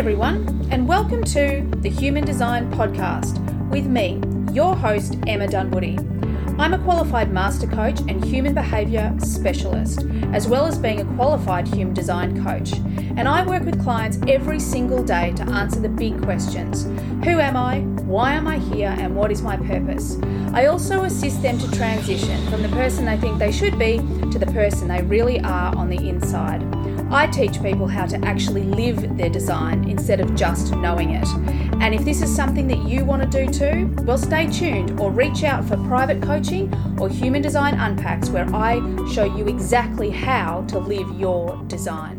everyone, and welcome to the Human Design Podcast with me, your host, Emma Dunwoody. I'm a qualified master coach and human behaviour specialist, as well as being a qualified human design coach. And I work with clients every single day to answer the big questions. Who am I? Why am I here? And what is my purpose? I also assist them to transition from the person they think they should be to the person they really are on the inside. I teach people how to actually live their design instead of just knowing it. And if this is something that you want to do too, well, stay tuned or reach out for private coaching or Human Design Unpacks, where I show you exactly how to live your design.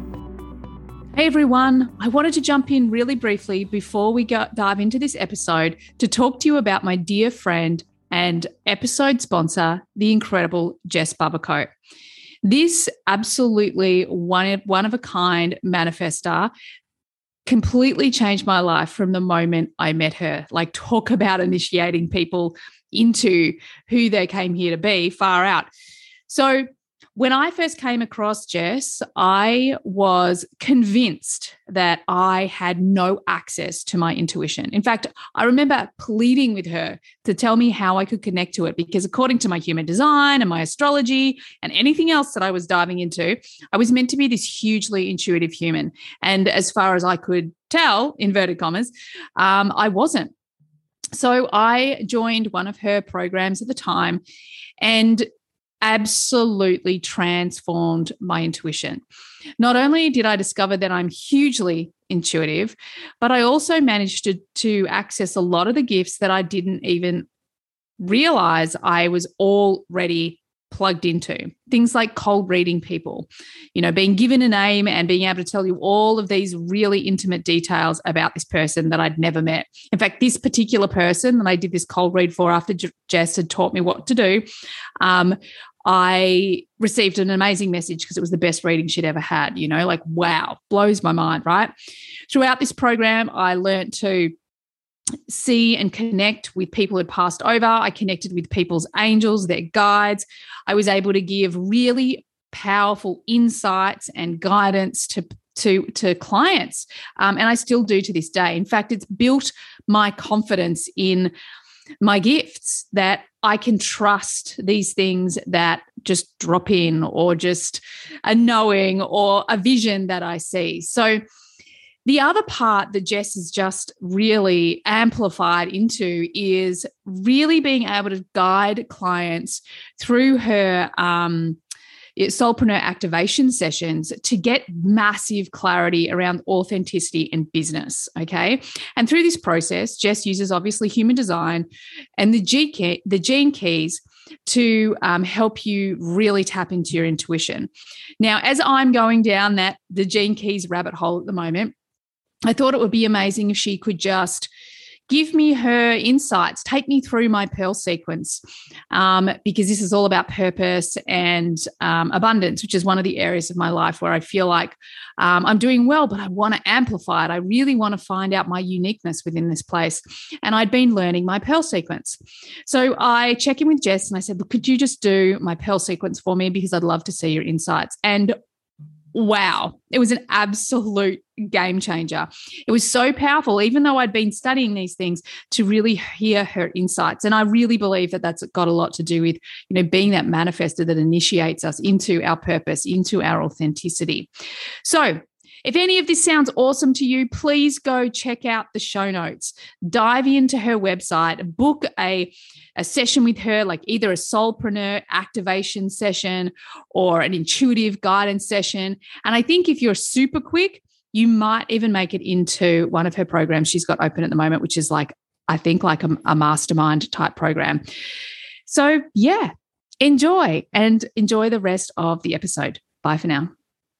Hey everyone, I wanted to jump in really briefly before we dive into this episode to talk to you about my dear friend and episode sponsor, the incredible Jess Bubico. This absolutely one of a kind manifestor completely changed my life from the moment I met her. Like, talk about initiating people into who they came here to be, far out. So when I first came across Jess, I was convinced that I had no access to my intuition. In fact, I remember pleading with her to tell me how I could connect to it, because according to my human design and my astrology and anything else that I was diving into, I was meant to be this hugely intuitive human. And as far as I could tell, inverted commas, I wasn't. So I joined one of her programs at the time and absolutely transformed my intuition. Not only did I discover that I'm hugely intuitive, but I also managed to access a lot of the gifts that I didn't even realize I was already plugged into. Things like cold reading people, being given a name and being able to tell you all of these really intimate details about this person that I'd never met. In fact, this particular person that I did this cold read for after Jess had taught me what to do, I received an amazing message because it was the best reading she'd ever had, wow, blows my mind, right? Throughout this program, I learned to see and connect with people who had passed over. I connected with people's angels, their guides. I was able to give really powerful insights and guidance to clients. And I still do to this day. In fact, it's built my confidence in my gifts, that I can trust these things that just drop in, or just a knowing or a vision that I see. So the other part that Jess has just really amplified into is really being able to guide clients through her Soulpreneur activation sessions to get massive clarity around authenticity and business, okay? And through this process, Jess uses obviously human design and the gene keys to help you really tap into your intuition. Now, as I'm going down the gene keys rabbit hole at the moment, I thought it would be amazing if she could just give me her insights, take me through my Pearl sequence, because this is all about purpose and abundance, which is one of the areas of my life where I feel like I'm doing well, but I want to amplify it. I really want to find out my uniqueness within this place. And I'd been learning my Pearl sequence. So I check in with Jess and I said, look, could you just do my Pearl sequence for me? Because I'd love to see your insights. And wow, it was an absolute game changer. It was so powerful, even though I'd been studying these things, to really hear her insights. And I really believe that that's got a lot to do with, being that manifestor that initiates us into our purpose, into our authenticity. So if any of this sounds awesome to you, please go check out the show notes. Dive into her website, book a session with her, like either a soulpreneur activation session or an intuitive guidance session. And I think if you're super quick, you might even make it into one of her programs she's got open at the moment, which is a mastermind type program. So yeah, enjoy the rest of the episode. Bye for now.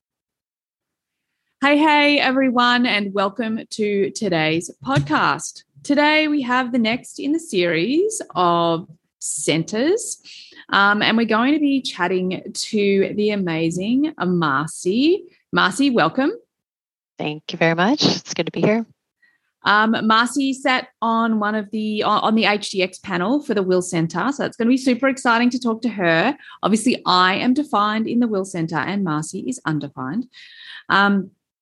Hey, everyone, and welcome to today's podcast. Today, we have the next in the series of centers, and we're going to be chatting to the amazing Marcy. Marcy, welcome. Thank you very much. It's good to be here. Marcy sat on on the HDX panel for the Will Center, so it's going to be super exciting to talk to her. Obviously, I am defined in the Will Center, and Marcy is undefined.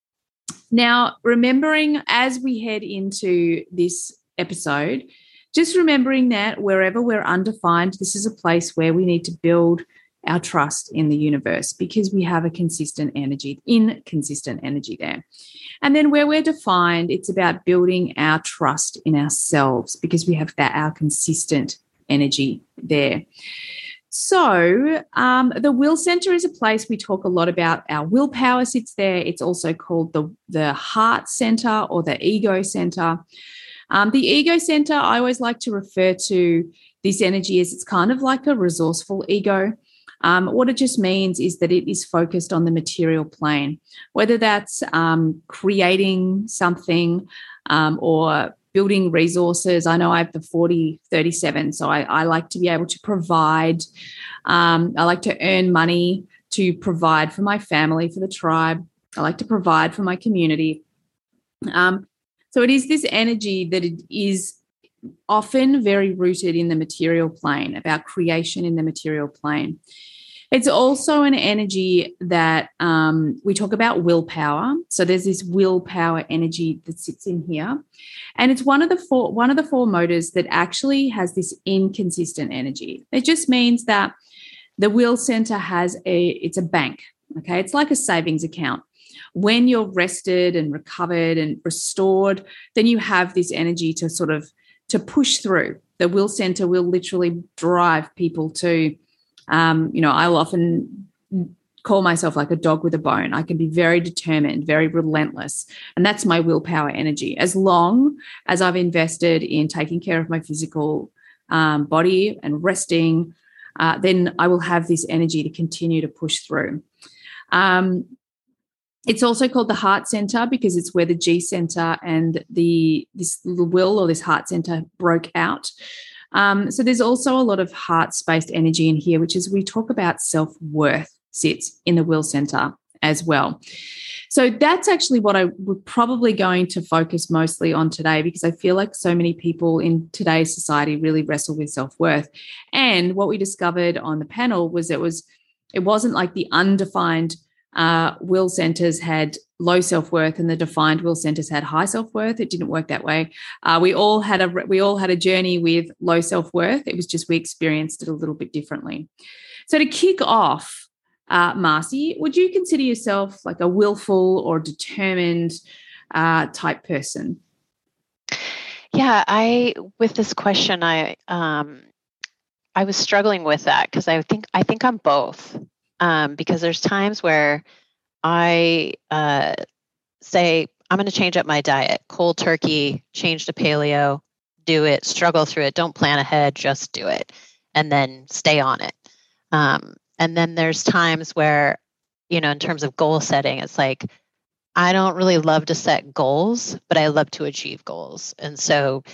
Now, remembering as we head into this episode, just remembering that wherever we're undefined, this is a place where we need to build our trust in the universe because we have a inconsistent energy there. And then where we're defined, it's about building our trust in ourselves because we have our consistent energy there. So the will center is a place we talk a lot about. Our willpower sits there. It's also called the heart center or the ego center. The ego center, I always like to refer to this energy as it's kind of like a resourceful ego. What it just means is that it is focused on the material plane, whether that's creating something or building resources. I know I have the 40-37, so I like to be able to provide. I like to earn money to provide for my family, for the tribe. I like to provide for my community. So it is this energy that it is often very rooted in the material plane, about creation in the material plane. It's also an energy that we talk about willpower. So there's this willpower energy that sits in here. And it's one of the four motors that actually has this inconsistent energy. It just means that the will center it's a bank. Okay. It's like a savings account. When you're rested and recovered and restored, then you have this energy to push through. The will center will literally drive people to, I'll often call myself like a dog with a bone. I can be very determined, very relentless. And that's my willpower energy. As long as I've invested in taking care of my physical body and resting, then I will have this energy to continue to push through. It's also called the heart center because it's where the G center and this little will or this heart center broke out. So there's also a lot of heart-spaced energy in here, which is we talk about self-worth sits in the will center as well. So that's actually what we're probably going to focus mostly on today because I feel like so many people in today's society really wrestle with self-worth. And what we discovered on the panel was it wasn't like the undefined will centers had low self-worth and the defined will centers had high self-worth. It didn't work that way. We all had a journey with low self-worth. It was just we experienced it a little bit differently. So to kick off, Marcy, would you consider yourself like a willful or determined type person? Yeah, with this question, I was struggling with that because I think I'm both. Because there's times where I say, I'm going to change up my diet, cold turkey, change to paleo, do it, struggle through it, don't plan ahead, just do it, and then stay on it. And then there's times where, in terms of goal setting, it's like, I don't really love to set goals, but I love to achieve goals. And so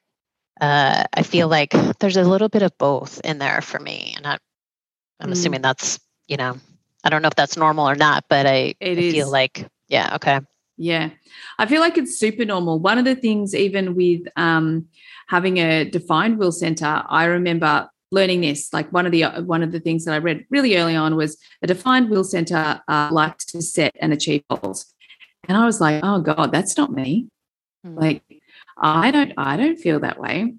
I feel like there's a little bit of both in there for me. And I'm assuming that's, I don't know if that's normal or not, but I feel like, yeah, okay. Yeah, I feel like it's super normal. One of the things, even with having a defined will center, I remember learning this. Like one of the things that I read really early on was a defined will center likes to set and achieve goals, and I was like, oh God, that's not me. Like I don't feel that way.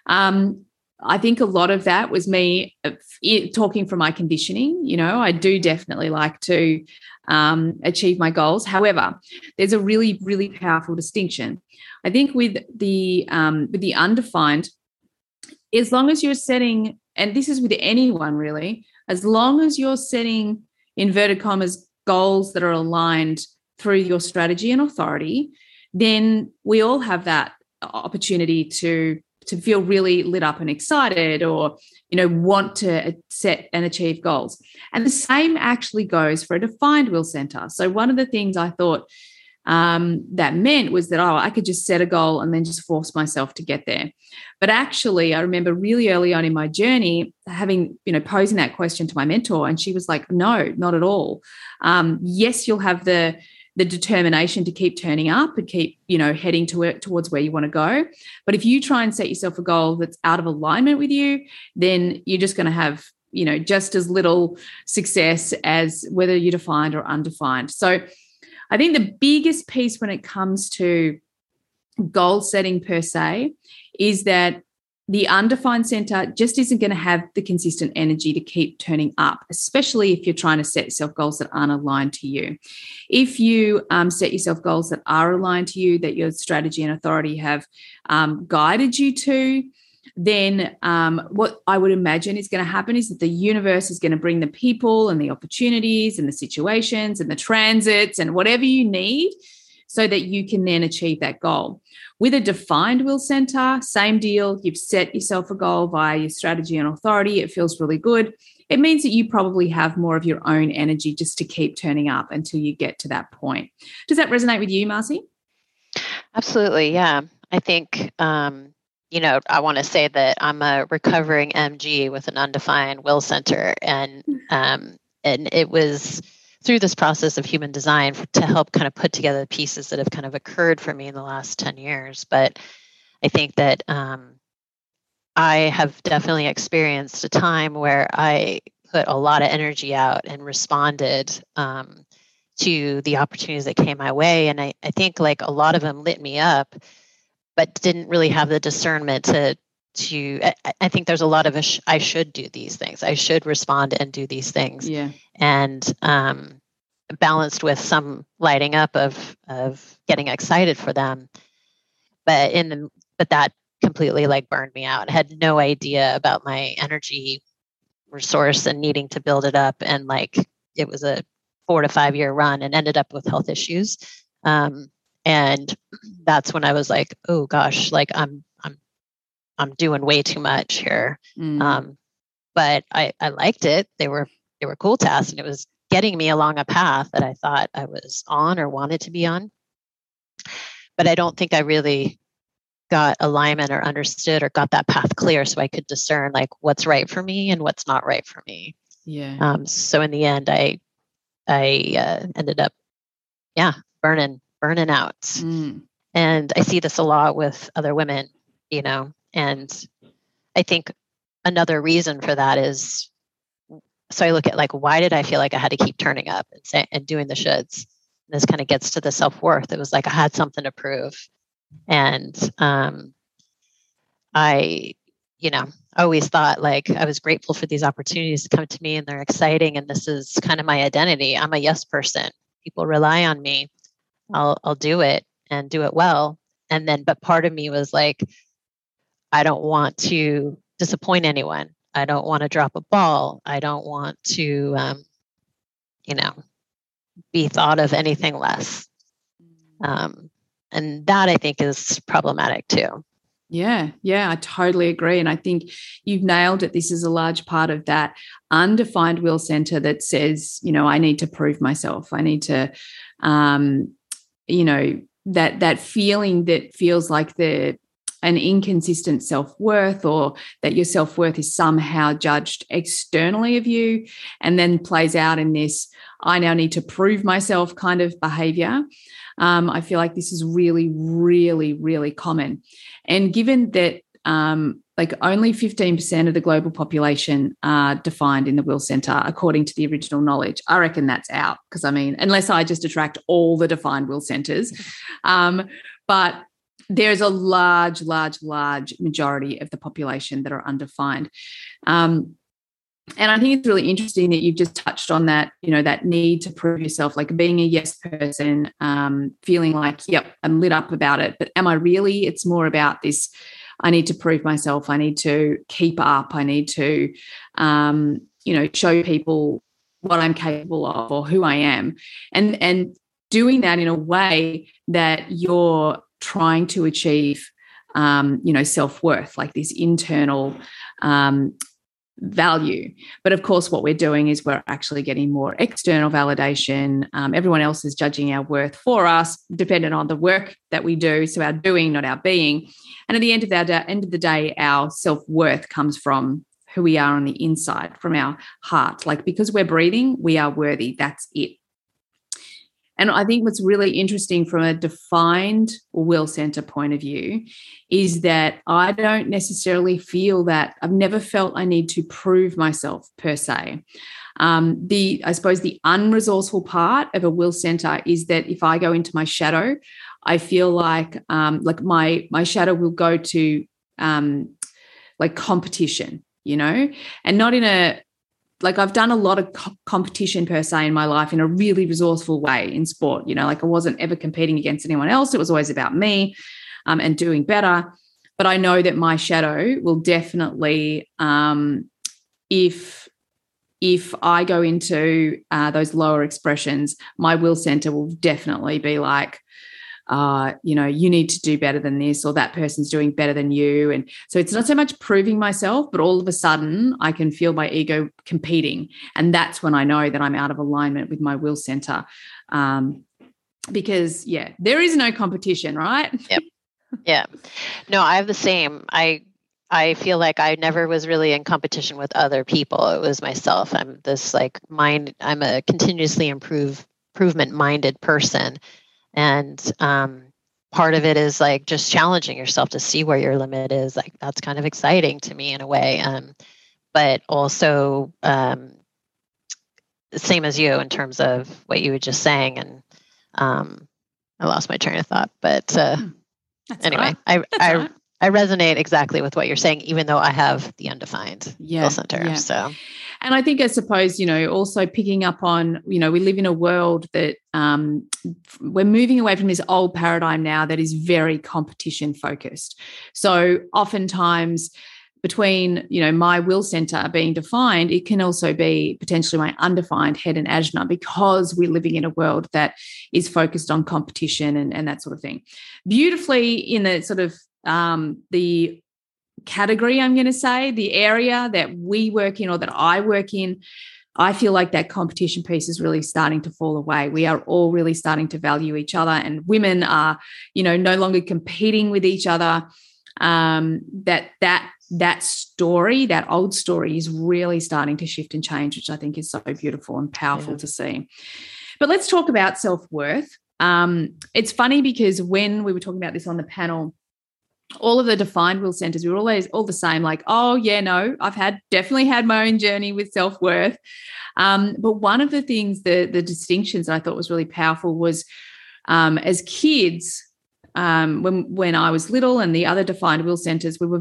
I think a lot of that was me talking from my conditioning. I do definitely like to achieve my goals. However, there's a really, really powerful distinction. I think with the undefined, as long as you're setting, and this is with anyone really, as long as you're setting inverted commas goals that are aligned through your strategy and authority, then we all have that opportunity to feel really lit up and excited or, want to set and achieve goals. And the same actually goes for a defined will center. So one of the things I thought that meant was that, I could just set a goal and then just force myself to get there. But actually, I remember really early on in my journey having, posing that question to my mentor, and she was like, no, not at all. Yes, you'll have the determination to keep turning up and keep, heading towards where you want to go. But if you try and set yourself a goal that's out of alignment with you, then you're just going to have, just as little success as whether you're defined or undefined. So I think the biggest piece when it comes to goal setting per se is that the undefined center just isn't going to have the consistent energy to keep turning up, especially if you're trying to set yourself goals that aren't aligned to you. If you set yourself goals that are aligned to you, that your strategy and authority have guided you to, then what I would imagine is going to happen is that the universe is going to bring the people and the opportunities and the situations and the transits and whatever you need so that you can then achieve that goal. With a defined will center, same deal. You've set yourself a goal via your strategy and authority. It feels really good. It means that you probably have more of your own energy just to keep turning up until you get to that point. Does that resonate with you, Marcy? Absolutely. Yeah. I think, I want to say that I'm a recovering MG with an undefined will center. And it was through this process of human design to help kind of put together the pieces that have kind of occurred for me in the last 10 years. But I think that I have definitely experienced a time where I put a lot of energy out and responded to the opportunities that came my way. And I think like a lot of them lit me up, but didn't really have the discernment to I think there's a lot of I should do these things. I should respond and do these things. Yeah. And balanced with some lighting up of getting excited for them. But that completely like burned me out. I had no idea about my energy resource and needing to build it up. And like it was a 4 to 5 year run and ended up with health issues. And that's when I was like, oh gosh, like I'm doing way too much here. But I liked it. They were cool tasks, and it was getting me along a path that I thought I was on or wanted to be on. But I don't think I really got alignment or understood or got that path clear so I could discern like what's right for me and what's not right for me. Yeah. So in the end, I ended up, burning out. And I see this a lot with other women, and I think another reason for that is, so I look at like, why did I feel like I had to keep turning up and doing the shoulds? This kind of gets to the self-worth. It was like I had something to prove. And I always thought like I was grateful for these opportunities to come to me, and they're exciting. And this is kind of my identity. I'm a yes person. People rely on me. I'll do it and do it well. And then, but part of me was like, I don't want to disappoint anyone. I don't want to drop a ball. I don't want to, be thought of anything less. And that I think is problematic too. Yeah, I totally agree. And I think you've nailed it. This is a large part of that undefined will center that says, I need to prove myself. I need to, that feeling that feels like an inconsistent self-worth, or that your self-worth is somehow judged externally of you, and then plays out in this, I now need to prove myself kind of behavior. I feel like this is really, really, really common. And given that like only 15% of the global population are defined in the will center, according to the original knowledge, I reckon that's out, because unless I just attract all the defined will centers. But there's a large, large, large majority of the population that are undefined. And I think it's really interesting that you've just touched on that, that need to prove yourself, like being a yes person, feeling like, yep, I'm lit up about it. But am I really? It's more about this, I need to prove myself. I need to keep up. I need to, show people what I'm capable of or who I am. And doing that in a way that you're trying to achieve, self-worth, like this internal value. But of course, what we're doing is we're actually getting more external validation. Everyone else is judging our worth for us, dependent on the work that we do. So our doing, not our being. And at the end of the day, our self-worth comes from who we are on the inside, from our heart. Like, because we're breathing, we are worthy. That's it. And I think what's really interesting from a defined will center point of view is that I don't necessarily feel that I've never felt I need to prove myself per se. I suppose the unresourceful part of a will center is that if I go into my shadow, I feel like my shadow will go to like competition, and not in a, like I've done a lot of competition per se in my life in a really resourceful way in sport, like I wasn't ever competing against anyone else. It was always about me and doing better. But I know that my shadow will definitely, if I go into those lower expressions, my will center will definitely be like, you need to do better than this, or that person's doing better than you. And so it's not so much proving myself, but all of a sudden I can feel my ego competing. And that's when I know that I'm out of alignment with my will center. Because there is no competition, right? Yep. Yeah. No, I have the same. I feel like I never was really in competition with other people. It was myself. I'm this I'm a continuously improvement minded person. And part of it is like just challenging yourself to see where your limit is. Like that's kind of exciting to me in a way. But also same as you in terms of what you were just saying. And I lost my train of thought. But anyway, right. I resonate exactly with what you're saying, even though I have the undefined will center. Yeah. So. And I think, I suppose, also picking up on, we live in a world that we're moving away from this old paradigm now that is very competition focused. So oftentimes between, my will center being defined, it can also be potentially my undefined head and ajna, because we're living in a world that is focused on competition and that sort of thing. Beautifully in the sort of the category, I'm going to say, the area that we work in or that I work in, I feel like that competition piece is really starting to fall away. We are all really starting to value each other, and women are, no longer competing with each other. That story, that old story, is really starting to shift and change, which I think is so beautiful and powerful to see. But let's talk about self-worth. It's funny because when we were talking about this on the panel, all of the defined will centers, we were always all the same, like, oh yeah, no, I've definitely had my own journey with self-worth. But one of the things, the distinctions that I thought was really powerful was as kids, when I was little and the other defined will centers, we were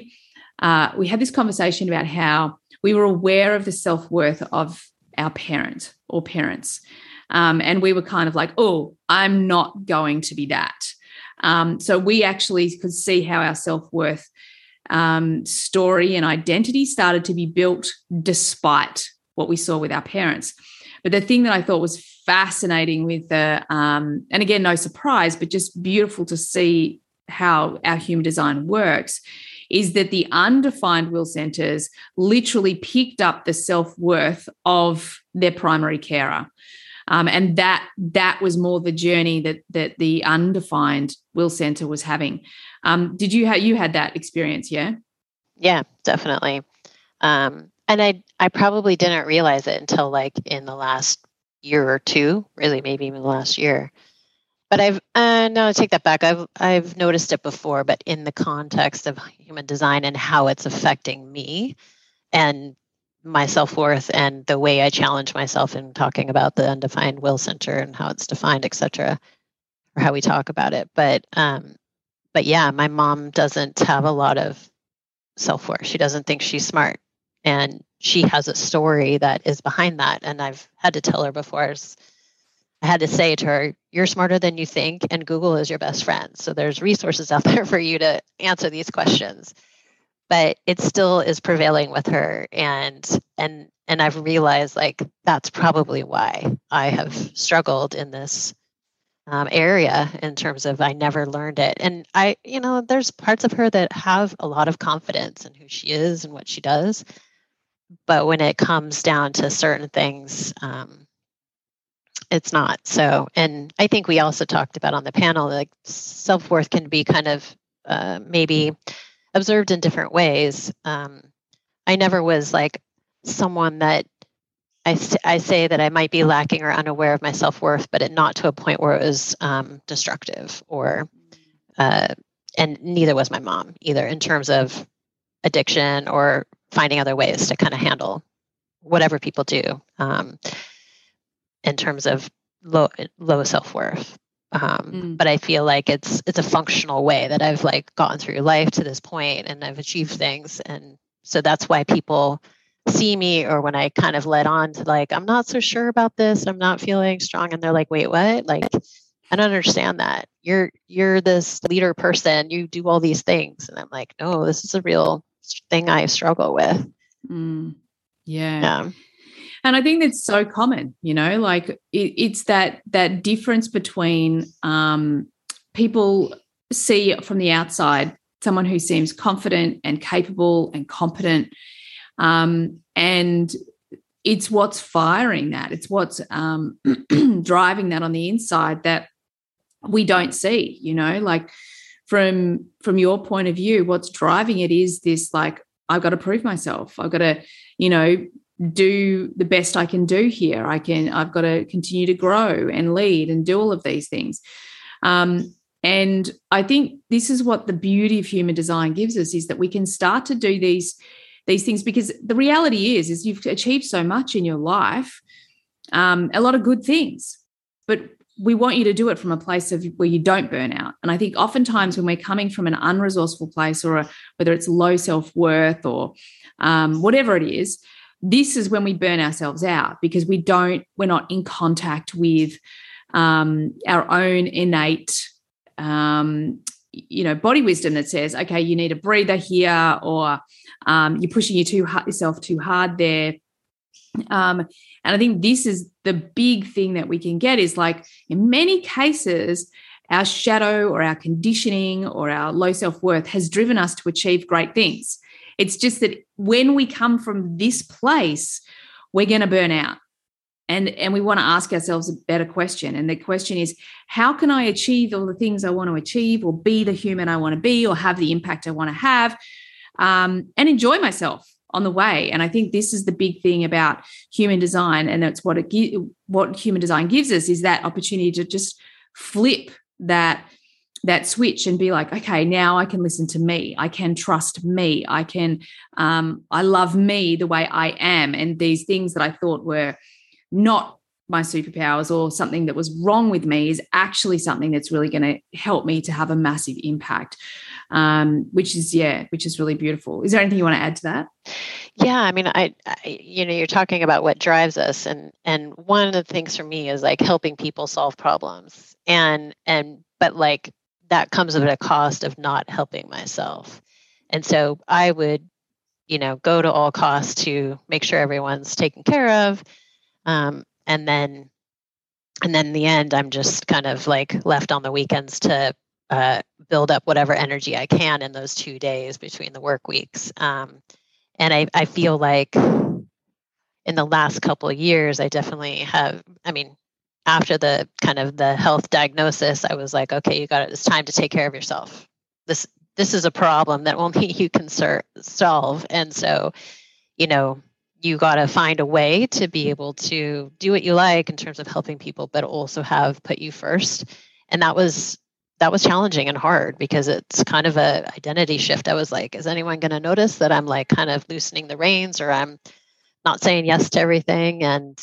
we had this conversation about how we were aware of the self-worth of our parent or parents. And we were kind of like, oh, I'm not going to be that. So we actually could see how our self-worth story and identity started to be built despite what we saw with our parents. But the thing that I thought was fascinating with and again, no surprise, but just beautiful to see how our human design works, is that the undefined will centers literally picked up the self-worth of their primary carer. And that was more the journey that the undefined will center was having. Did you had that experience? Yeah. Yeah, definitely. And I probably didn't realize it until like in the last year or two, really, maybe even the last year. But no, I take that back. I've noticed it before, but in the context of human design and how it's affecting me and my self-worth and the way I challenge myself in talking about the undefined will center and how it's defined, et cetera, or how we talk about it. But yeah, my mom doesn't have a lot of self-worth. She doesn't think she's smart. And she has a story that is behind that. And I've had to tell her before, I had to say to her, you're smarter than you think, and Google is your best friend. So there's resources out there for you to answer these questions. But it still is prevailing with her. And I've realized like that's probably why I have struggled in this area in terms of I never learned it. And there's parts of her that have a lot of confidence in who she is and what she does. But when it comes down to certain things, it's not. So, and I think we also talked about on the panel, like self-worth can be kind of maybe observed in different ways. I never was like someone that I say that I might be lacking or unaware of my self-worth, but not to a point where it was destructive or, and neither was my mom either in terms of addiction or finding other ways to kind of handle whatever people do in terms of low self-worth. But I feel like it's a functional way that I've like gotten through life to this point and I've achieved things. And so that's why people see me, or when I kind of led on to like, I'm not so sure about this, I'm not feeling strong. And they're like, wait, what? Like, I don't understand that. You're this leader person, you do all these things. And I'm like, no, this is a real thing I struggle with. Yeah. And I think that's so common, like it's that difference between people see from the outside someone who seems confident and capable and competent, and it's what's firing that. It's what's driving that on the inside that we don't see, like from your point of view, what's driving it is this, like, I've got to prove myself. I've got to, do the best I can do here. I've got to continue to grow and lead and do all of these things. And I think this is what the beauty of human design gives us, is that we can start to do these things, because the reality is you've achieved so much in your life, a lot of good things, but we want you to do it from a place of where you don't burn out. And I think oftentimes when we're coming from an unresourceful place, or whether it's low self-worth or whatever it is, this is when we burn ourselves out, because we're not in contact with our own innate body wisdom that says, okay, you need a breather here, or you're pushing yourself too hard there. And I think this is the big thing that we can get, is like, in many cases, our shadow or our conditioning or our low self-worth has driven us to achieve great things. It's just that when we come from this place, we're going to burn out. And we want to ask ourselves a better question. And the question is, how can I achieve all the things I want to achieve, or be the human I want to be, or have the impact I want to have, and enjoy myself on the way? And I think this is the big thing about human design, and that's what human design gives us, is that opportunity to just flip that switch and be like, okay, now I can listen to me. I can trust me. I love me the way I am. And these things that I thought were not my superpowers or something that was wrong with me is actually something that's really going to help me to have a massive impact, which is really beautiful. Is there anything you want to add to that? Yeah, I mean, I you're talking about what drives us, and one of the things for me is like helping people solve problems, but like that comes at a cost of not helping myself. And so I would, go to all costs to make sure everyone's taken care of. And then in the end, I'm just kind of like left on the weekends to build up whatever energy I can in those 2 days between the work weeks. And I feel like in the last couple of years, I definitely have, after the kind of the health diagnosis, I was like, okay, it's time to take care of yourself. This is a problem that only you can solve. And so, you got to find a way to be able to do what you like in terms of helping people, but also have put you first. And that was challenging and hard, because it's kind of a identity shift. I was like, is anyone going to notice that I'm like kind of loosening the reins, or I'm not saying yes to everything? And,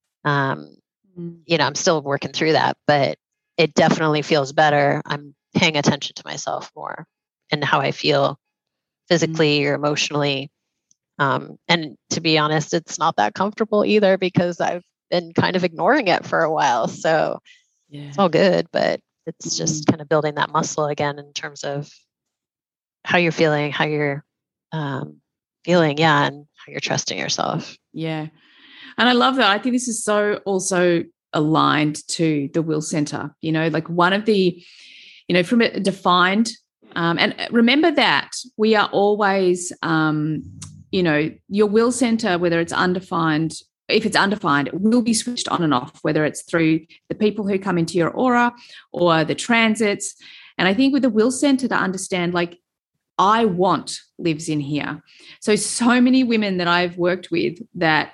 I'm still working through that, but it definitely feels better. I'm paying attention to myself more and how I feel physically or emotionally. And to be honest, it's not that comfortable either, because I've been kind of ignoring it for a while. So It's all good, but it's just kind of building that muscle again in terms of how you're feeling, how you're feeling, and how you're trusting yourself. Yeah. And I love that. I think this is so also aligned to the will center, like one of the, from a defined, and remember that we are always, your will center, whether it's undefined, if it's undefined, it will be switched on and off, whether it's through the people who come into your aura or the transits. And I think with the will center, to understand, like, I want lives in here. So many women that I've worked with that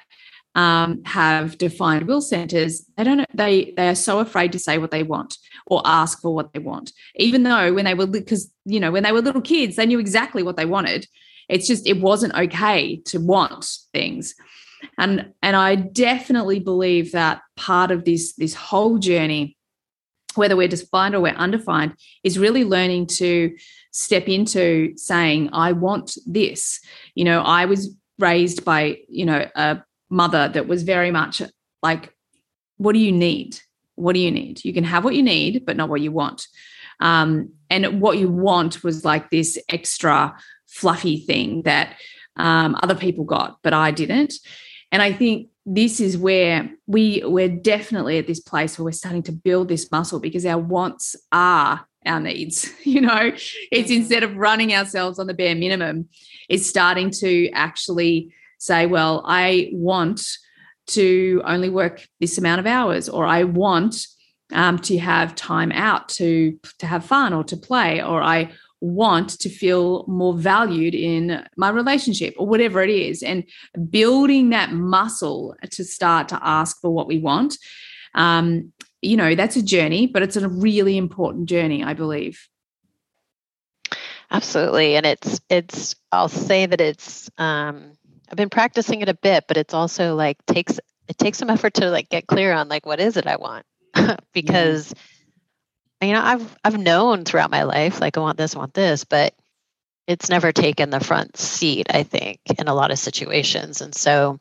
have defined will centers, they are so afraid to say what they want or ask for what they want, even though when they were little kids, they knew exactly what they wanted. It's just, it wasn't okay to want things. And I definitely believe that part of this whole journey, whether we're defined or we're undefined, is really learning to step into saying, I want this. I was raised by, a mother that was very much like, what do you need? What do you need? You can have what you need, but not what you want. And what you want was like this extra fluffy thing that other people got, but I didn't. And I think this is where we're definitely at this place where we're starting to build this muscle, because our wants are our needs. It's instead of running ourselves on the bare minimum, it's starting to actually say, well, I want to only work this amount of hours, or I want to have time out to have fun or to play, or I want to feel more valued in my relationship, or whatever it is. And building that muscle to start to ask for what we want, that's a journey, but it's a really important journey, I believe. Absolutely. And it's I'll say that it's I've been practicing it a bit, but it's also like it takes some effort to like get clear on like, what is it I want? Because I've known throughout my life, like I want this, but it's never taken the front seat, I think, in a lot of situations. And so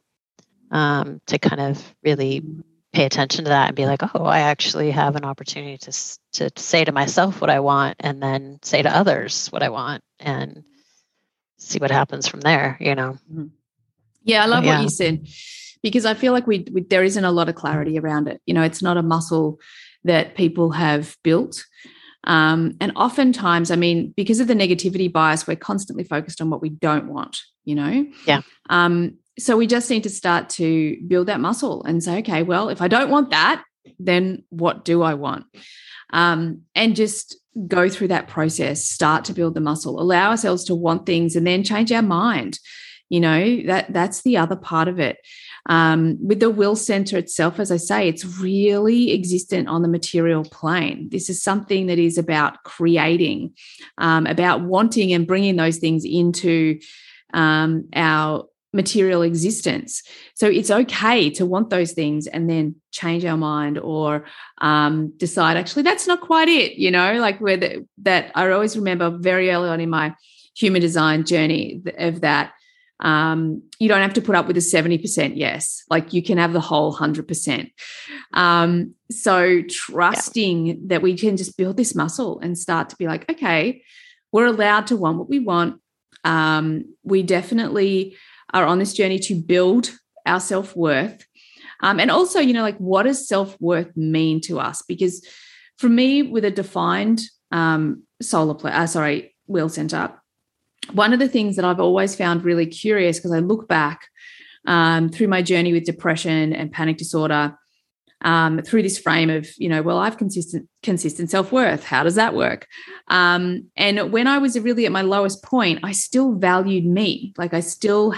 to kind of really pay attention to that and be like, oh, I actually have an opportunity to say to myself what I want, and then say to others what I want, and see what happens from there, Yeah, I love what you said, because I feel like there isn't a lot of clarity around it. It's not a muscle that people have built. And oftentimes, because of the negativity bias, we're constantly focused on what we don't want, Yeah. So we just need to start to build that muscle and say, okay, well, if I don't want that, then what do I want? And just go through that process, start to build the muscle, allow ourselves to want things, and then change our mind. That's the other part of it. With the will center itself, as I say, it's really existent on the material plane. This is something that is about creating, about wanting and bringing those things into our material existence. So it's okay to want those things and then change our mind, or decide, actually, that's not quite it, like that I always remember very early on in my human design journey of that. You don't have to put up with a 70% yes, like you can have the whole 100%. So trusting that we can just build this muscle and start to be like, okay, we're allowed to want what we want. We definitely are on this journey to build our self-worth. And also, what does self-worth mean to us? Because for me, with a defined will center, one of the things that I've always found really curious, because I look back through my journey with depression and panic disorder, through this frame of, I've consistent self-worth. How does that work? And when I was really at my lowest point, I still valued me. Like I still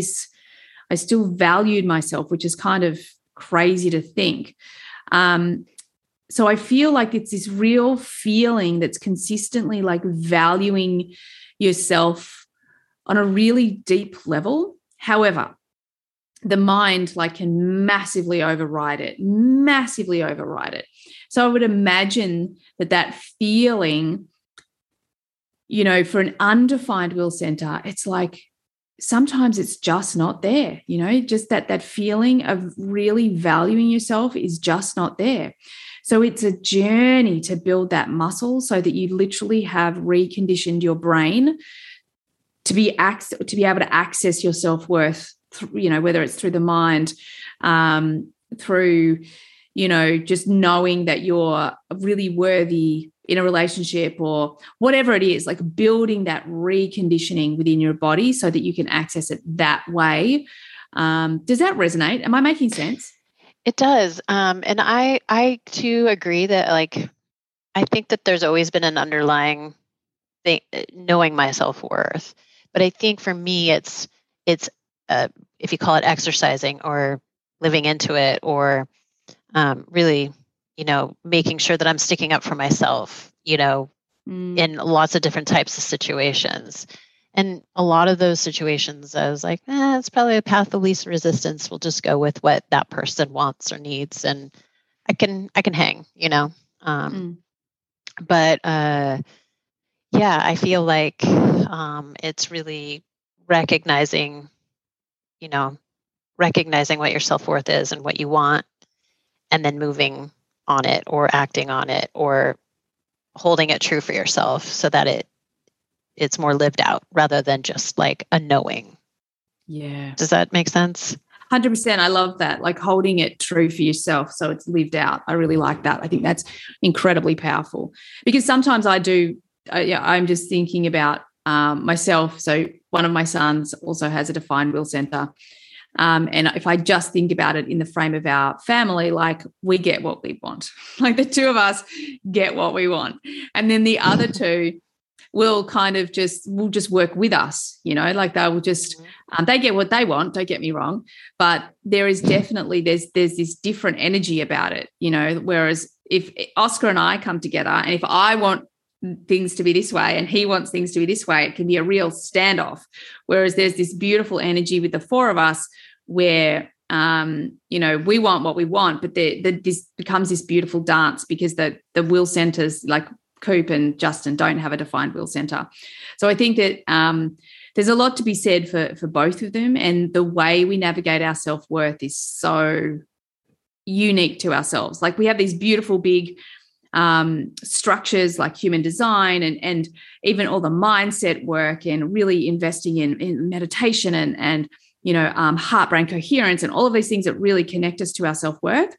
valued myself, which is kind of crazy to think. So I feel like it's this real feeling that's consistently like valuing yourself on a really deep level. However, the mind can massively override it. So I would imagine that feeling, for an undefined will center, it's like sometimes it's just not there, just that feeling of really valuing yourself is just not there. So it's a journey to build that muscle so that you literally have reconditioned your brain to be able to access your self-worth, whether it's through the mind, through, just knowing that you're really worthy in a relationship or whatever it is, like building that reconditioning within your body so that you can access it that way. Does that resonate? Am I making sense? It does. And I too agree that I think that there's always been an underlying thing, knowing my self-worth. But I think for me, it's if you call it exercising or living into it, or really, making sure that I'm sticking up for myself, in lots of different types of situations. And a lot of those situations, I was like, it's probably a path of least resistance. We'll just go with what that person wants or needs, and I can hang, But I feel like it's really recognizing what your self-worth is and what you want, and then moving on it or acting on it or holding it true for yourself so that it's more lived out rather than just like a knowing. Yeah. Does that make sense? 100%. I love that. Like holding it true for yourself so it's lived out. I really like that. I think that's incredibly powerful, because sometimes I'm just thinking about myself. So one of my sons also has a defined will center. And if I just think about it in the frame of our family, like we get what we want, like the two of us get what we want. And then the other two will just work with us, like they will just, they get what they want, don't get me wrong, but there is definitely, there's this different energy about it, whereas if Oscar and I come together and if I want things to be this way and he wants things to be this way, it can be a real standoff. Whereas there's this beautiful energy with the four of us where, we want what we want, but this becomes this beautiful dance because the will centers like Coop and Justin don't have a defined will center. So I think that there's a lot to be said for both of them, and the way we navigate our self-worth is so unique to ourselves. Like we have these beautiful big structures like human design and even all the mindset work and really investing in meditation and heart-brain coherence and all of these things that really connect us to our self-worth.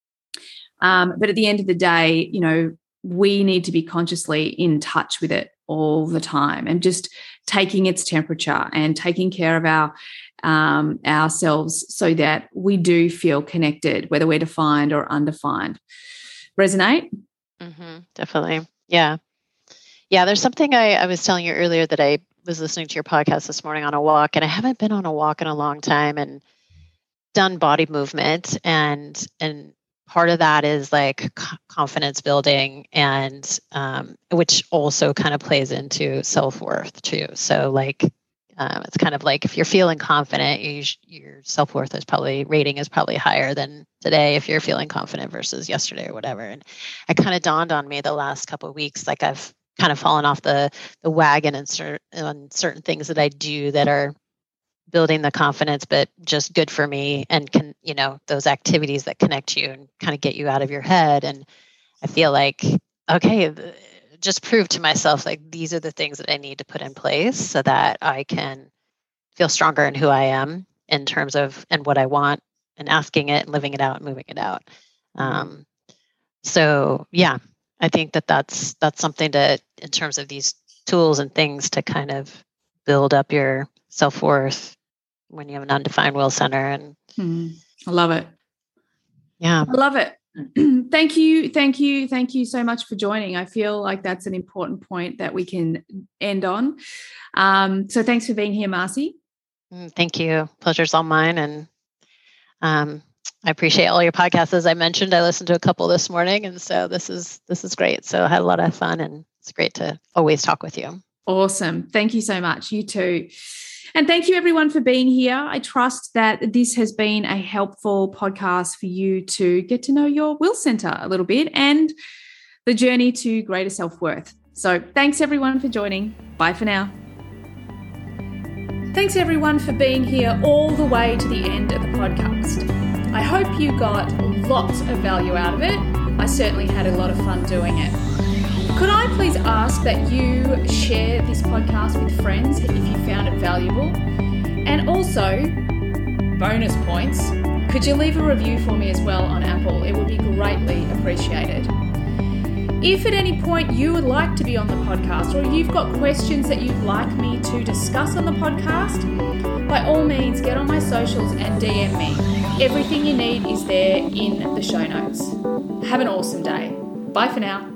But at the end of the day, we need to be consciously in touch with it all the time and just taking its temperature and taking care of ourselves so that we do feel connected, whether we're defined or undefined. Resonate? Mm-hmm, definitely. Yeah. Yeah. There's something I was telling you earlier that I was listening to your podcast this morning on a walk, and I haven't been on a walk in a long time and done body movement. And part of that is like confidence building, and which also kind of plays into self-worth too. So like, it's kind of like if you're feeling confident, your self-worth rating is probably higher than today if you're feeling confident versus yesterday or whatever. And it kind of dawned on me the last couple of weeks, like I've kind of fallen off the wagon on certain things that I do that are building the confidence, but just good for me, and can, those activities that connect you and kind of get you out of your head. And I feel like, okay, just prove to myself, like, these are the things that I need to put in place so that I can feel stronger in who I am in terms of, and what I want, and asking it and living it out and moving it out. So yeah, I think that's something to, in terms of these tools and things to kind of build up your self-worth when you have an undefined will center. And I love it. Yeah. I love it. Thank you so much for joining. I feel like that's an important point that we can end on. So thanks for being here, Marcy. Thank you. Pleasure's all mine. And I appreciate all your podcasts. As I mentioned, I listened to a couple this morning, and so this is great. So I had a lot of fun, and it's great to always talk with you. Awesome. Thank you so much. You too. And thank you everyone for being here. I trust that this has been a helpful podcast for you to get to know your will center a little bit and the journey to greater self-worth. So thanks everyone for joining. Bye for now. Thanks everyone for being here all the way to the end of the podcast. I hope you got lots of value out of it. I certainly had a lot of fun doing it. Could I please ask that you share this podcast with friends if you found it valuable? And also, bonus points, could you leave a review for me as well on Apple? It would be greatly appreciated. If at any point you would like to be on the podcast, or you've got questions that you'd like me to discuss on the podcast, by all means get on my socials and DM me. Everything you need is there in the show notes. Have an awesome day. Bye for now.